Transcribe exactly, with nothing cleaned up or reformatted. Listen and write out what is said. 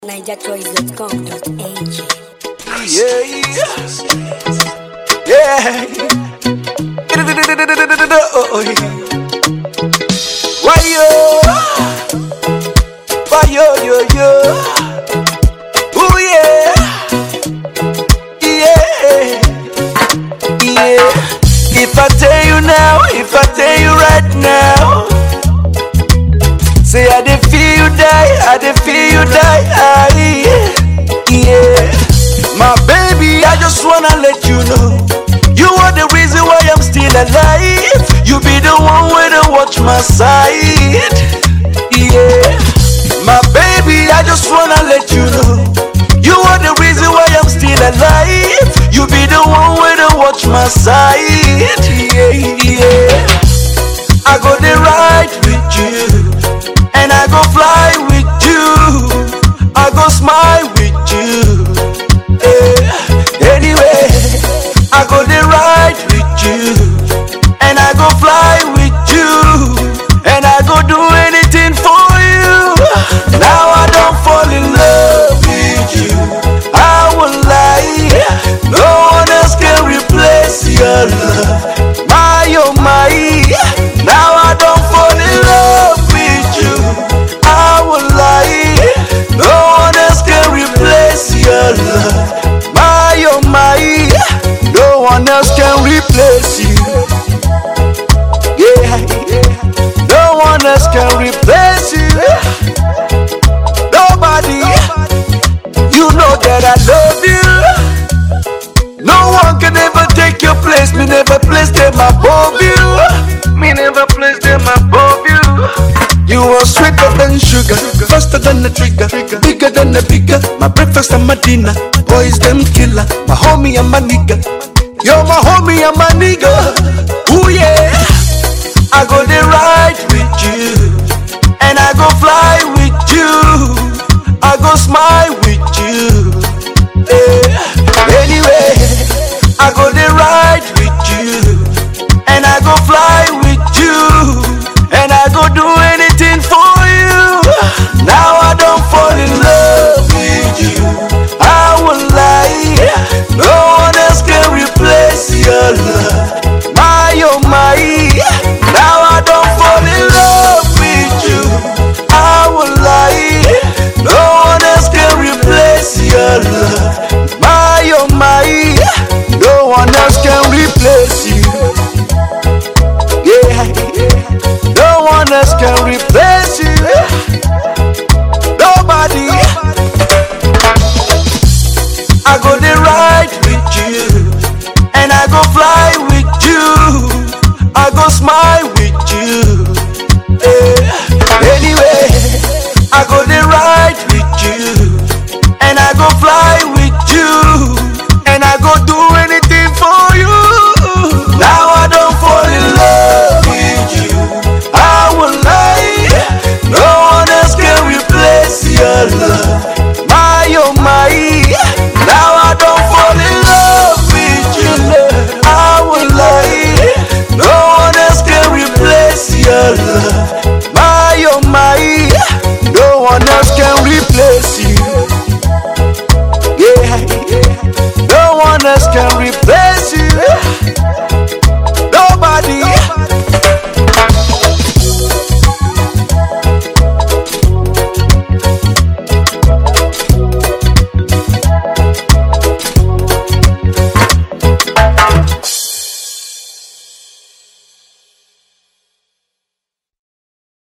niger choice dot com dot a g. Yeah, yeah, yeah. Why yo, why yo, yo, yo. Ooh yeah, yeah, yeah. If I tell you now, if I tell you right now, say I dey feel you die, I dey feel you die, aye, yeah. My baby, I just wanna let you know, you are the reason why I'm still alive. You be the one way to watch my side, yeah. My baby, I just wanna let you know, you are the reason why I'm still alive. You be the one way to watch my side, yeah, yeah. I go there ride with you, and I go fly with you, I go smile with you, yeah. Anyway, I go there ride with you, and I go fly with you, and I go do anything for you. Now I don't fall in love with you, I won't lie, no one else can replace your love, my oh my. Now I don't fall in love with you, I won't lie, no one else can replace your love, my oh my. No one else can replace you, yeah, no one else can replace you, nobody. You know that I love you, no one can ever take your place. Me never place them above you, me never place them above you. You are sweeter than sugar, faster than the trigger, bigger than the bigger. My breakfast and my dinner, boys them killer. My homie and my nigga, you're my homie and my nigga. Ooh yeah, I go there ride with you, and I go fly with you, I go smile with you, yeah. Anyway, I go there ride with you, and I go fly with you, and I go do anything for you. Now I don't fall in love with you, I won't lie, no one else can replace your love, my oh my. Now I don't fall in love with you, I won't lie, no one else can replace your love, my oh my. No one else can replace you, yeah. No one else can replace you, nobody. I go there ride with you, and I go fly with you, I go smile with you, yeah. Anyway, I go there ride with you, and I go fly with you, and I go do anything for you. Now I don't fall in love with you, I won't lie, no one else can replace your love, my oh my.